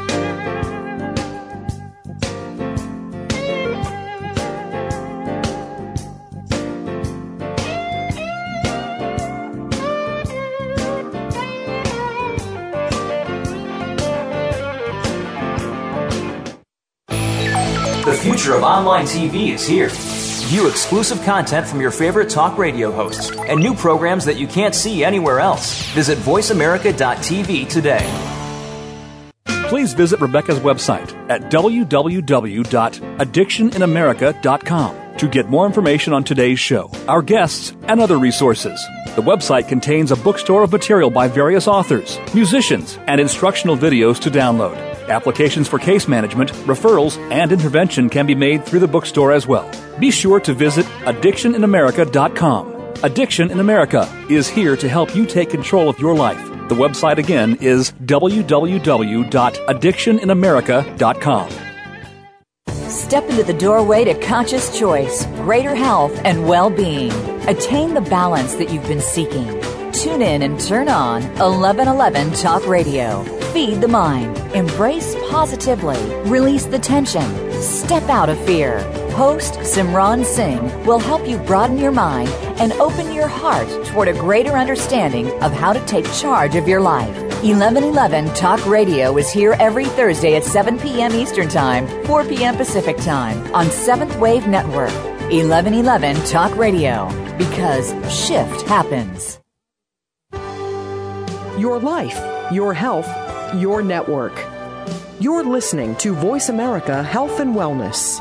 The future of online T V is here. View exclusive content from your favorite talk radio hosts and new programs that you can't see anywhere else. Visit voice america dot t v today. Please visit Rebecca's website at w w w dot addiction in america dot com to get more information on today's show, our guests, and other resources. The website contains a bookstore of material by various authors, musicians, and instructional videos to download. Applications for case management, referrals, and intervention can be made through the bookstore as well. Be sure to visit addiction in america dot com. Addiction in America is here to help you take control of your life. The website again is w w w dot addiction in america dot com. Step into the doorway to conscious choice, greater health, and well-being. Attain the balance that you've been seeking. Tune in and turn on eleven eleven Talk Radio. Feed the mind. Embrace positively. Release the tension. Step out of fear. Host Simran Singh will help you broaden your mind and open your heart toward a greater understanding of how to take charge of your life. eleven eleven Talk Radio is here every Thursday at seven p.m. Eastern Time, four p.m. Pacific Time on Seventh Wave Network. eleven eleven Talk Radio, because shift happens. Your life, your health, your network. You're listening to Voice America Health and Wellness.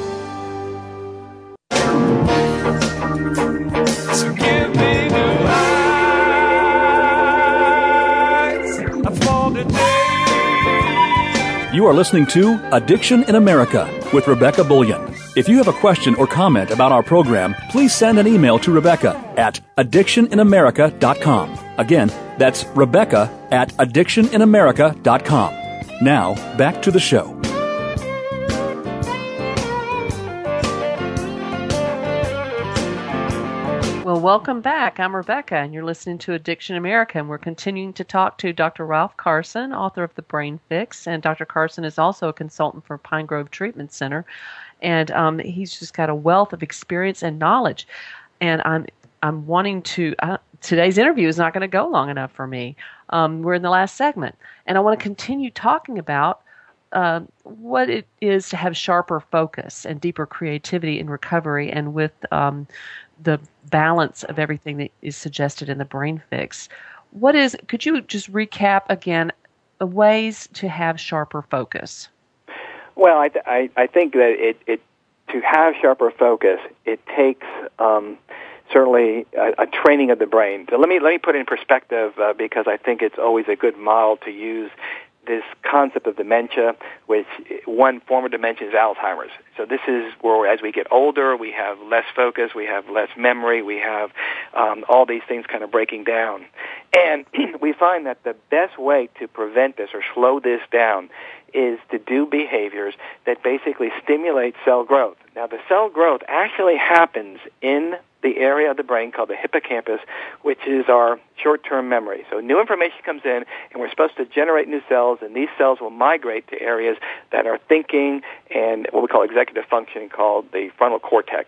So give me new eyes. I fall today. You are listening to Addiction in America with Rebecca Bullion. If you have a question or comment about our program, please send an email to Rebecca at addiction in america dot com. Again, that's Rebecca at addiction in america dot com. Now, back to the show. Well, welcome back. I'm Rebecca, and you're listening to Addiction America, and we're continuing to talk to Doctor Ralph Carson, author of The Brain Fix, and Doctor Carson is also a consultant for Pine Grove Treatment Center, and um, he's just got a wealth of experience and knowledge, and I'm I'm wanting to. Uh, today's interview is not going to go long enough for me. Um, we're in the last segment, and I want to continue talking about uh, what it is to have sharper focus and deeper creativity in recovery, and with um, the balance of everything that is suggested in the Brain Fix. What is? Could you just recap again the ways to have sharper focus? Well, I th- I, I think that it, it to have sharper focus, it takes um, certainly a, a training of the brain. So let me let me put it in perspective uh, because I think it's always a good model to use this concept of dementia, which one form of dementia is Alzheimer's. So this is where, as we get older, we have less focus, we have less memory, we have um, all these things kind of breaking down. And we find that the best way to prevent this or slow this down is to do behaviors that basically stimulate cell growth. Now, the cell growth actually happens in the area of the brain called the hippocampus, which is our short-term memory. So new information comes in, and we're supposed to generate new cells, and these cells will migrate to areas that are thinking and what we call executive functioning, called the frontal cortex.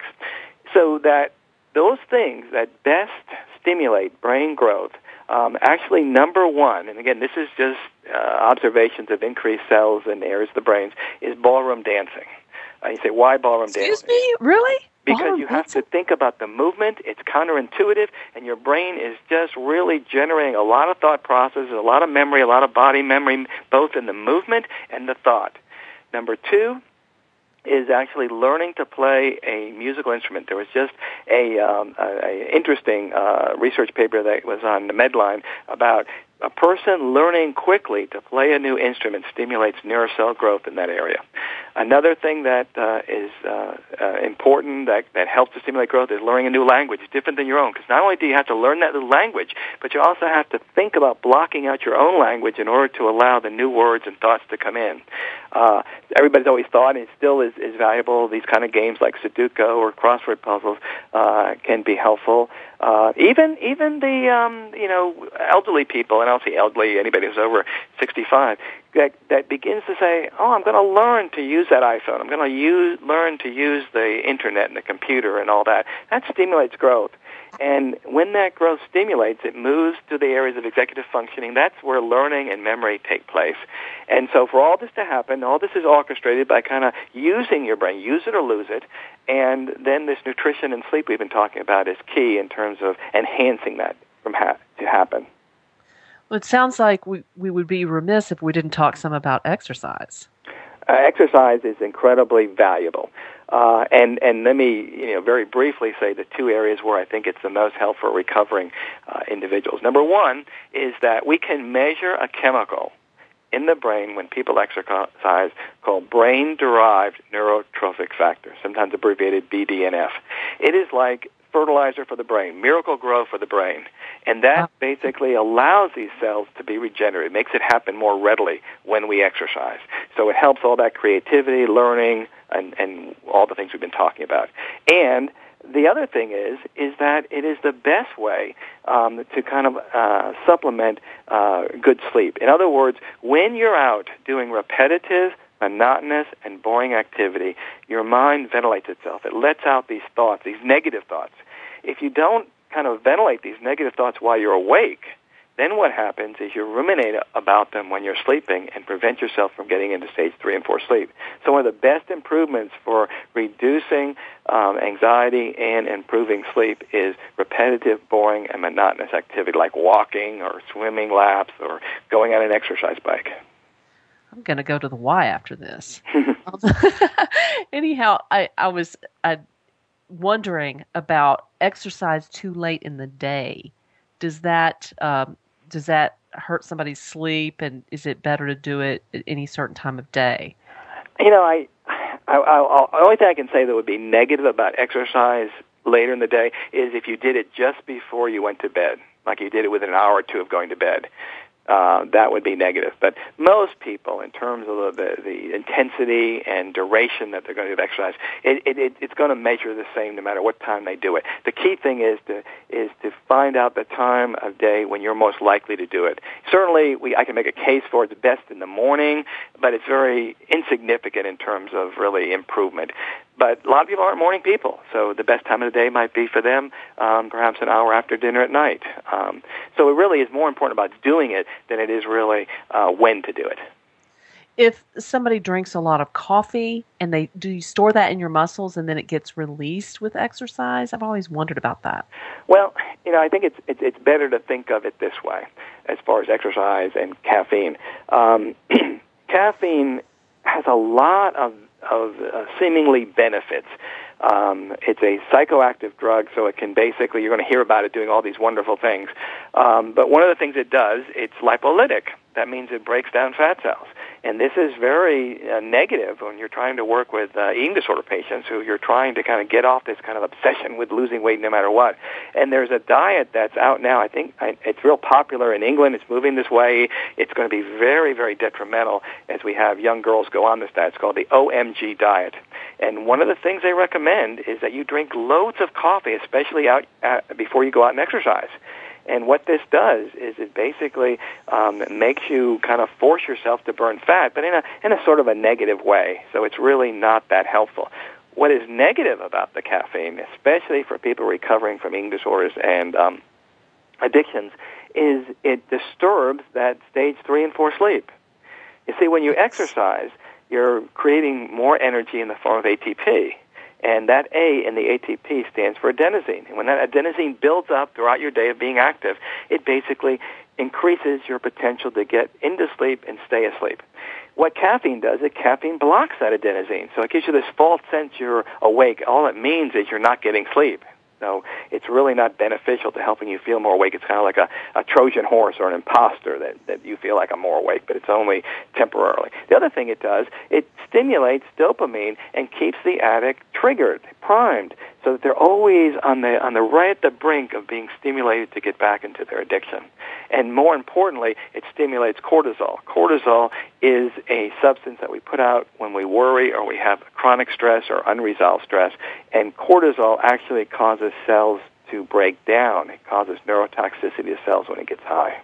So that those things that best stimulate brain growth, um, actually number one, and again, this is just uh, observations of increased cells in areas of the brain, is ballroom dancing. Uh, you say, why ballroom Excuse dancing? Excuse me? Really? Because ballroom you have dancing? to think about the movement. It's counterintuitive, and your brain is just really generating a lot of thought processes, a lot of memory, a lot of body memory, both in the movement and the thought. Number two is actually learning to play a musical instrument. There was just a, um, a, a interesting uh, research paper that was on the Medline about a person learning quickly to play a new instrument stimulates neurocell growth in that area. Another thing that uh, is uh, uh, important that, that helps to stimulate growth is learning a new language, different than your own, because not only do you have to learn that new language, but you also have to think about blocking out your own language in order to allow the new words and thoughts to come in. Uh, everybody's always thought, and it still is, is valuable, these kind of games like Sudoku or crossword puzzles uh, can be helpful. Uh, even even the um, you know elderly people, and I don't say elderly, anybody who's over sixty-five, that that begins to say, oh, I'm going to learn to use that iPhone. I'm going to use learn to use the internet and the computer and all that. That stimulates growth. And when that growth stimulates, it moves to the areas of executive functioning. That's where learning and memory take place. And so for all this to happen, all this is orchestrated by kind of using your brain, use it or lose it. And then this nutrition and sleep we've been talking about is key in terms of enhancing that from ha- to happen. Well, it sounds like we, we would be remiss if we didn't talk some about exercise. Uh, exercise is incredibly valuable. Uh, and, and let me, you know, very briefly say the two areas where I think it's the most helpful for recovering uh, individuals. Number one is that we can measure a chemical in the brain when people exercise called brain-derived neurotrophic factor, sometimes abbreviated B D N F. It is like fertilizer for the brain, miracle grow for the brain. And that basically allows these cells to be regenerated, makes it happen more readily when we exercise. So it helps all that creativity, learning, and, and all the things we've been talking about. And the other thing is, is that it is the best way um, to kind of uh, supplement uh, good sleep. In other words, when you're out doing repetitive, monotonous, and boring activity, your mind ventilates itself. It lets out these thoughts, these negative thoughts. If you don't kind of ventilate these negative thoughts while you're awake, then what happens is you ruminate about them when you're sleeping and prevent yourself from getting into stage three and four sleep. So one of the best improvements for reducing um, anxiety and improving sleep is repetitive, boring, and monotonous activity like walking or swimming laps or going on an exercise bike. I'm going to go to the Y after this. Anyhow, I, I was I, wondering about exercise too late in the day. Does that um, does that hurt somebody's sleep, and is it better to do it at any certain time of day? You know, I, I, I the only thing I can say that would be negative about exercise later in the day is if you did it just before you went to bed, like you did it within an hour or two of going to bed. Uh, that would be negative. But most people, in terms of the, the intensity and duration that they're going to do exercise, it, it, it's going to measure the same no matter what time they do it. The key thing is to is to find out the time of day when you're most likely to do it. Certainly, we I can make a case for it's best in the morning, but it's very insignificant in terms of really improvement. But a lot of people aren't morning people, so the best time of the day might be for them um, perhaps an hour after dinner at night. Um, so it really is more important about doing it than it is really uh, when to do it. If somebody drinks a lot of coffee, and they do you store that in your muscles and then it gets released with exercise? I've always wondered about that. Well, you know, I think it's it's, it's better to think of it this way as far as exercise and caffeine. Um, caffeine has a lot of of uh, seemingly benefits. Um, it's a psychoactive drug, so it can basically, you're going to hear about it doing all these wonderful things. Um, but one of the things it does, it's lipolytic. that means it breaks down fat cells. And this is very uh, negative when you're trying to work with uh, eating disorder patients who you're trying to kind of get off this kind of obsession with losing weight no matter what. And there's a diet that's out now. I think I, it's real popular in England. It's moving this way. It's going to be very, very detrimental as we have young girls go on this diet. It's called the O M G diet. And one of the things they recommend is that you drink loads of coffee, especially out uh, before you go out and exercise. And what this does is it basically um, makes you kind of force yourself to burn fat, but in a in a sort of a negative way. So it's really not that helpful. What is negative about the caffeine, especially for people recovering from eating disorders and um, addictions, is it disturbs that stage three and four sleep. You see, when you exercise, you're creating more energy in the form of A T P. And that A in the A T P stands for adenosine. And when that adenosine builds up throughout your day of being active, it basically increases your potential to get into sleep and stay asleep. What caffeine does is caffeine blocks that adenosine. So it gives you this false sense you're awake. All it means is you're not getting sleep. So it's really not beneficial to helping you feel more awake. It's kind of like a, a Trojan horse or an imposter that, that you feel like I'm more awake, but it's only temporarily. The other thing it does, it stimulates dopamine and keeps the addict triggered, primed, so that they're always on the on the right at the brink of being stimulated to get back into their addiction. And more importantly, it stimulates cortisol. Cortisol is a substance that we put out when we worry or we have chronic stress or unresolved stress, and cortisol actually causes cells to break down. It causes neurotoxicity to cells when it gets high.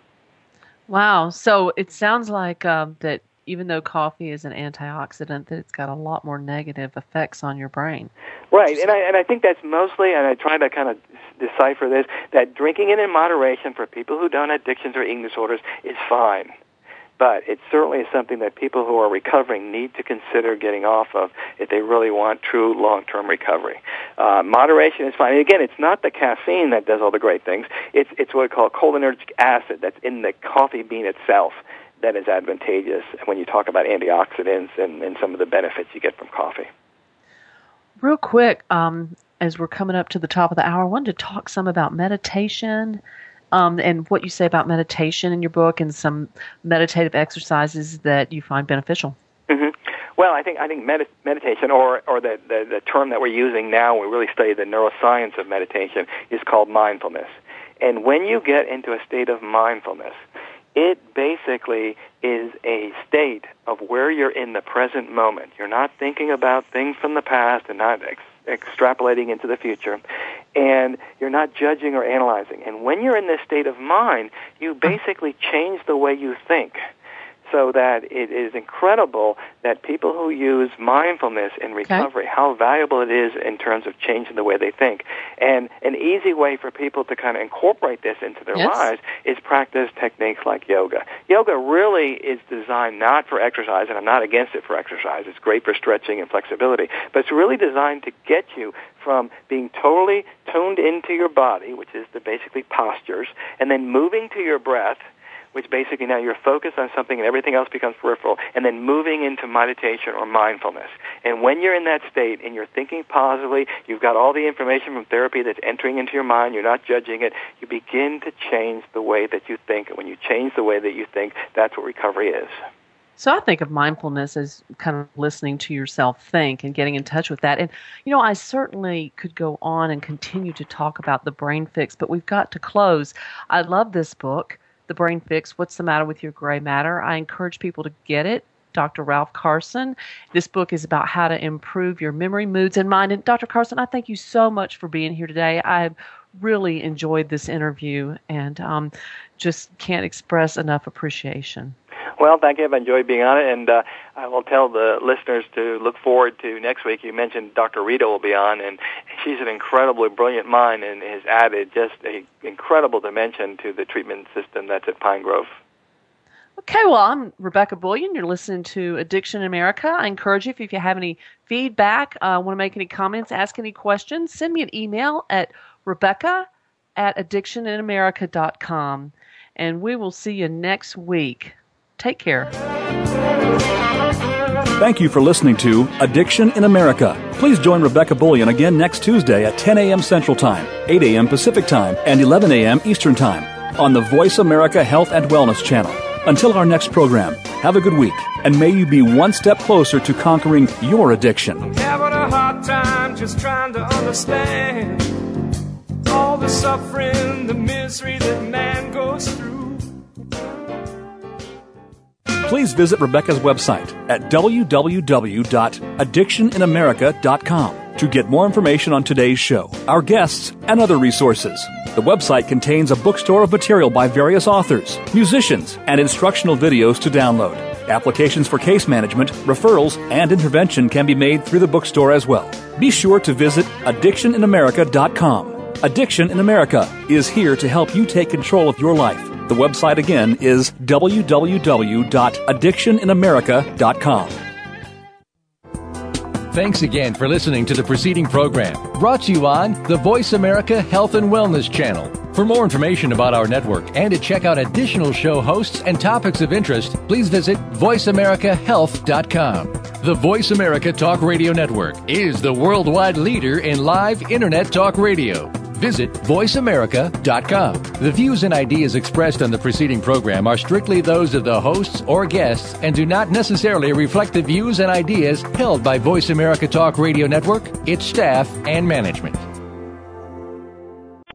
Wow. So it sounds like um, that even though coffee is an antioxidant, that it's got a lot more negative effects on your brain. Right, and I and I think that's mostly, and I try to kind of decipher this, that drinking it in moderation for people who don't have addictions or eating disorders is fine. But it certainly is something that people who are recovering need to consider getting off of if they really want true long-term recovery. Uh, moderation is fine. And again, it's not the caffeine that does all the great things. It's it's what we call cholinergic acid that's in the coffee bean itself that is advantageous when you talk about antioxidants and, and some of the benefits you get from coffee. Real quick, um, as we're coming up to the top of the hour, I wanted to talk some about meditation. Um, and what you say about meditation in your book and some meditative exercises that you find beneficial. Mm-hmm. Well, I think I think med- meditation, or or the, the the term that we're using now, we really study the neuroscience of meditation, is called mindfulness. And when you get into a state of mindfulness, it basically is a state of where you're in the present moment. You're not thinking about things from the past and not ex- extrapolating into the future, and you're not judging or analyzing. And when you're in this state of mind, you basically change the way you think, so that it is incredible that people who use mindfulness in recovery, okay. how valuable it is in terms of changing the way they think. And an easy way for people to kind of incorporate this into their yes. lives is practice techniques like yoga. Yoga really is designed not for exercise, and I'm not against it for exercise. It's great for stretching and flexibility, but it's really designed to get you from being totally tuned into your body, which is the basically postures, and then moving to your breath, which basically now you're focused on something and everything else becomes peripheral, and then moving into meditation or mindfulness. And when you're in that state and you're thinking positively, you've got all the information from therapy that's entering into your mind, you're not judging it, you begin to change the way that you think. And when you change the way that you think, that's what recovery is. So I think of mindfulness as kind of listening to yourself think and getting in touch with that. And, you know, I certainly could go on and continue to talk about the brain fix, but we've got to close. I love this book, The Brain Fix, What's the Matter with Your Gray Matter? I encourage people to get it. Doctor Ralph Carson. This book is about how to improve your memory, moods, and mind. And Doctor Carson, I thank you so much for being here today. I really enjoyed this interview and um, just can't express enough appreciation. Well, thank you. I've enjoyed being on it, and uh, I will tell the listeners to look forward to next week. You mentioned Doctor Rita will be on, and she's an incredibly brilliant mind and has added just an incredible dimension to the treatment system that's at Pine Grove. Okay, well, I'm Rebecca Bullion. You're listening to Addiction in America. I encourage you, if you have any feedback, uh, want to make any comments, ask any questions, send me an email at Rebecca at addiction in america dot com, and we will see you next week. Take care. Thank you for listening to Addiction in America. Please join Rebecca Bullion again next Tuesday at ten a.m. Central Time, eight a.m. Pacific Time, and eleven a.m. Eastern Time on the Voice America Health and Wellness Channel. Until our next program, have a good week, and may you be one step closer to conquering your addiction. I'm having a hard time just trying to understand all the suffering, the misery that man goes through. Please visit Rebecca's website at w w w dot addiction in america dot com to get more information on today's show, our guests, and other resources. The website contains a bookstore of material by various authors, musicians, and instructional videos to download. Applications for case management, referrals, and intervention can be made through the bookstore as well. Be sure to visit addiction in america dot com. Addiction in America is here to help you take control of your life. The website again is w w w dot addiction in america dot com. Thanks again for listening to the preceding program, brought to you on the Voice America Health and Wellness Channel. For more information about our network and to check out additional show hosts and topics of interest, please visit voice america health dot com. The Voice America Talk Radio Network is the worldwide leader in live Internet talk radio. Visit voice america dot com. The views and ideas expressed on the preceding program are strictly those of the hosts or guests and do not necessarily reflect the views and ideas held by Voice America Talk Radio Network, its staff, and management.